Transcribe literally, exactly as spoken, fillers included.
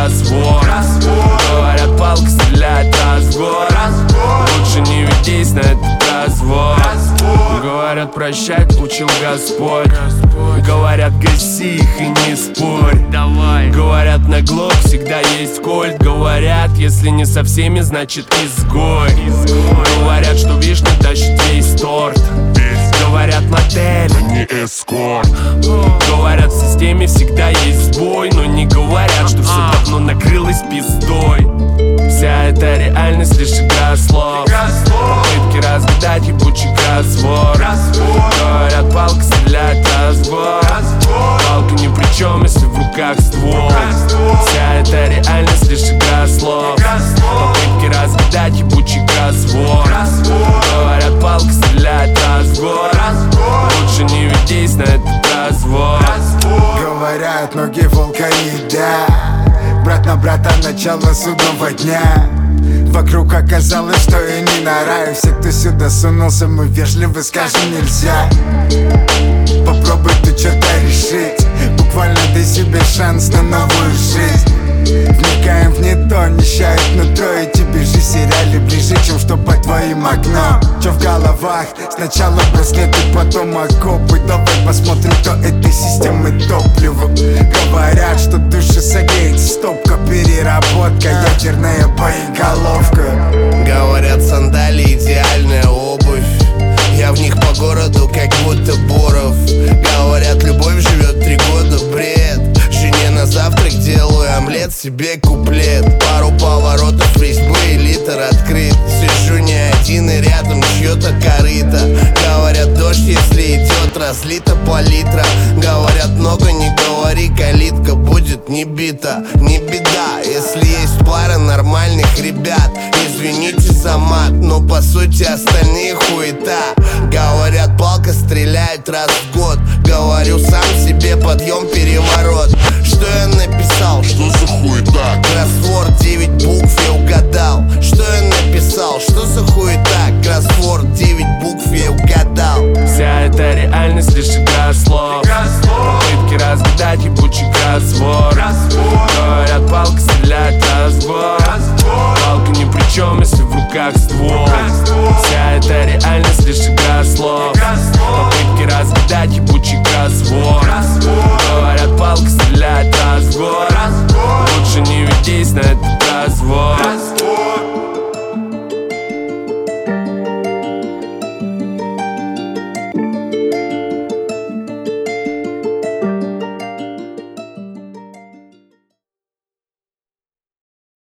кроссворд. Говорят, палка стреляет раз в год. Лучше не ведись на этот развод. Говорят, прощать учил Господь. Говорят, гаси их и не спорь. Говорят, на глок всегда есть кольт. Говорят, если не со всеми, значит изгой. Говорят, что вишня тащит весь торт. Говорят, модель, а не эскорт. Говорят, в системе всегда есть сбой. Но не говорят, что все давно накрылось пиздой. Вся эта реальность лишь игра слов. Попытки разгадать ебучий кроссворд. Говорят, палка стреляет раз в год. Палка ни при чем, если в руках ствол. Вся эта реальность лишь игра слов. Попытки разгадать ебучий кроссворд. Говорят, палка стреляет раз в год. Лучше не ведись на этот развод. Говорят, ноги волка едят. Брат на брата, начало судного дня. Вокруг оказалось, что я не на раю. Все, кто сюда сунулся, мы вежливы, скажем нельзя. Попробуй ты что-то решить. Буквально дай себе шанс на новую жизнь. Вникаем в не то, нищает нутро. И тебе жизнь сериале ближе, чем что под твоим окном. Чё в головах? Сначала браслеты, потом окопы. Давай посмотрим, кто этой системы топливо. Говорят, что души согреет стопка. Переработка, ядерная боеголовка. Говорят, сандали идеальная обувь. Я в них по городу, как будто Боров. Говорят, любовь живет три года, бред. Жене на завтрак делаю омлет, себе куплет. Пару поворотов резьбы и литр открыт. Сижу не один и рядом чьё-то корыто. Говорят, дождь, если идет, разлито по литра. Говорят, много не говори, калитка будет не бита. Не беда, если есть пара нормальных ребят. Извините за мат, но по сути остальные хуета. Говорят, палка стреляет раз в год. Говорю сам себе, подъем, переворот. Что я написал? Что за хуета? Кроссворд, девять букв, я угадал. Что я написал? Что за хуета? Кроссворд, девять букв, я угадал. Вся эта реальность лишь игра слов. Попытки разгадать ебучий кроссворд.